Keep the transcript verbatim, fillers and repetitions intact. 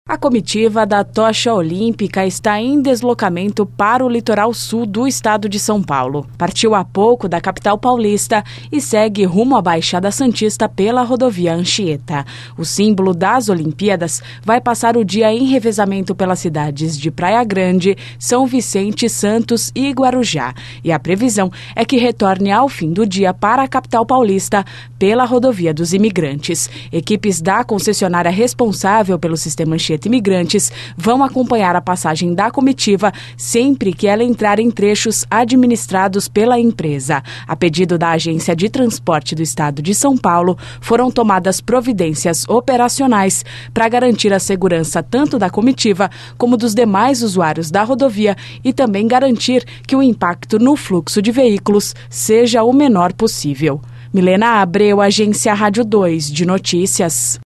A comitiva da Tocha Olímpica está em deslocamento para o litoral sul do estado de São Paulo. Partiu há pouco da capital paulista e segue rumo à Baixada Santista pela rodovia Anchieta. O símbolo das Olimpíadas vai passar o dia em revezamento pelas cidades de Praia Grande, São Vicente, Santos e Guarujá. E a previsão é que retorne ao fim do dia para a capital paulista pela rodovia dos Imigrantes. Equipes da concessionária responsável pelo sistema Anchieta Imigrantes vão acompanhar a passagem da comitiva sempre que ela entrar em trechos administrados pela empresa. A pedido da Agência de Transporte do Estado de São Paulo, foram tomadas providências operacionais para garantir a segurança tanto da comitiva como dos demais usuários da rodovia e também garantir que o impacto no fluxo de veículos seja o menor possível. Milena Abreu, Agência Rádio dois de Notícias.